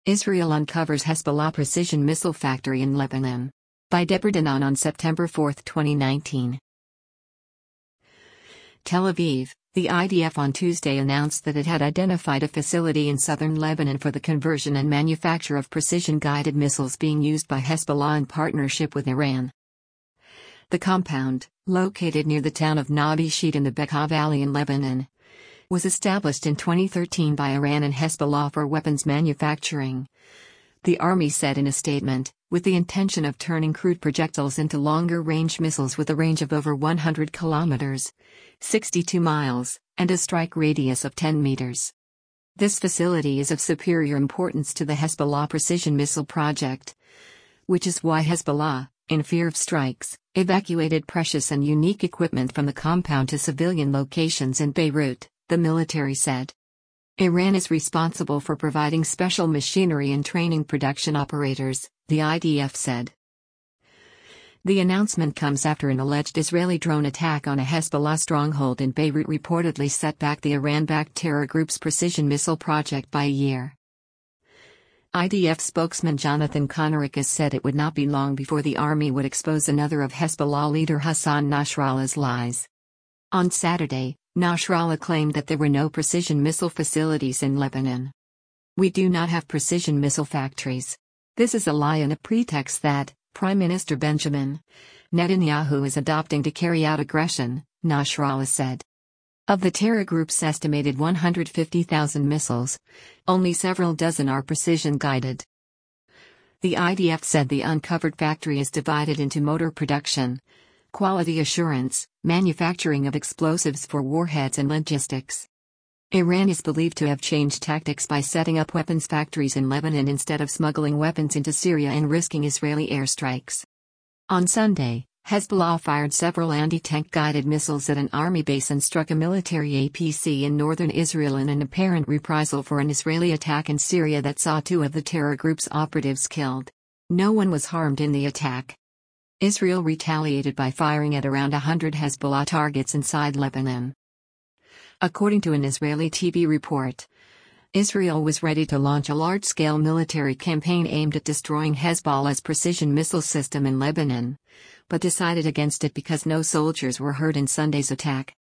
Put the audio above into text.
Israel uncovers Hezbollah precision missile factory in Lebanon. By Deborah Danon on September 4, 2019. Tel Aviv, the IDF on Tuesday announced that it had identified a facility in southern Lebanon for the conversion and manufacture of precision-guided missiles being used by Hezbollah in partnership with Iran. The compound, located near the town of Nabi Shid in the Bekaa Valley in Lebanon, was established in 2013 by Iran and Hezbollah for weapons manufacturing. The army said in a statement, with the intention of turning crude projectiles into longer-range missiles with a range of over 100 kilometers, 62 miles, and a strike radius of 10 meters. This facility is of superior importance to the Hezbollah precision missile project, which is why Hezbollah, in fear of strikes, evacuated precious and unique equipment from the compound to civilian locations in Beirut, the military said. Iran is responsible for providing special machinery and training production operators, the IDF said. The announcement comes after an alleged Israeli drone attack on a Hezbollah stronghold in Beirut reportedly set back the Iran-backed terror group's precision missile project by a year. IDF spokesman Jonathan Conricus said it would not be long before the army would expose another of Hezbollah leader Hassan Nasrallah's lies. On Saturday, Nasrallah claimed that there were no precision missile facilities in Lebanon. "We do not have precision missile factories. This is a lie and a pretext that Prime Minister Benjamin Netanyahu is adopting to carry out aggression," Nasrallah said. Of the terror group's estimated 150,000 missiles, only several dozen are precision-guided. The IDF said the uncovered factory is divided into motor production, quality assurance, manufacturing of explosives for warheads and logistics. Iran is believed to have changed tactics by setting up weapons factories in Lebanon instead of smuggling weapons into Syria and risking Israeli airstrikes. On Sunday, Hezbollah fired several anti-tank guided missiles at an army base and struck a military APC in northern Israel in an apparent reprisal for an Israeli attack in Syria that saw two of the terror group's operatives killed. No one was harmed in the attack. Israel retaliated by firing at around 100 Hezbollah targets inside Lebanon. According to an Israeli TV report, Israel was ready to launch a large-scale military campaign aimed at destroying Hezbollah's precision missile system in Lebanon, but decided against it because no soldiers were hurt in Sunday's attack.